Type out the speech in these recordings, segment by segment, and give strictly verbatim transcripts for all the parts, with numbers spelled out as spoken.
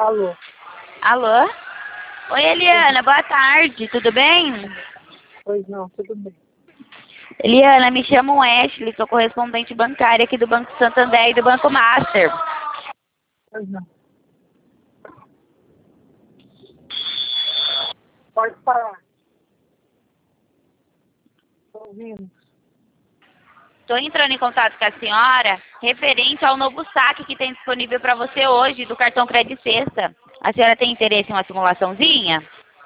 Alô? Alô? Oi, Eliana, boa tarde, tudo bem? Pois não, tudo bem. Eliana, me chamo Ashley, sou correspondente bancária aqui do Banco Santander e do Banco Master. Pois não. Pode falar. Estou ouvindo. Estou entrando em contato com a senhora referente ao novo saque que tem disponível para você hoje do cartão Credit Sexta. A senhora tem interesse em uma simulaçãozinha?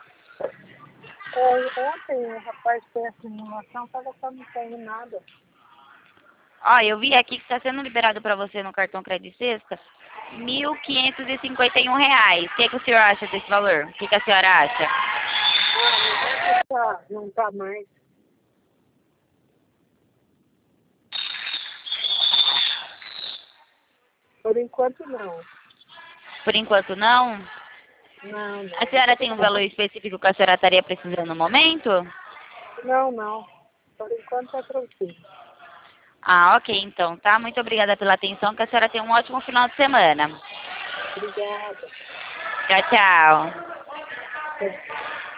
É, ontem o rapaz fez a simulação, estava só não tem nada. Ó, eu vi aqui que está sendo liberado para você no cartão Credit Sexta mil quinhentos e cinquenta e um reais. O que, que o senhor acha desse valor? O que, que a senhora acha? Ah, não tá, não tá mais. Por enquanto não. Por enquanto não? Não, não. A senhora tem um valor específico que a senhora estaria precisando no momento? Não, não. Por enquanto tá tranquilo. Ah, ok, então, tá? Muito obrigada pela atenção, que a senhora tenha um ótimo final de semana. Obrigada. Tchau, tchau. É.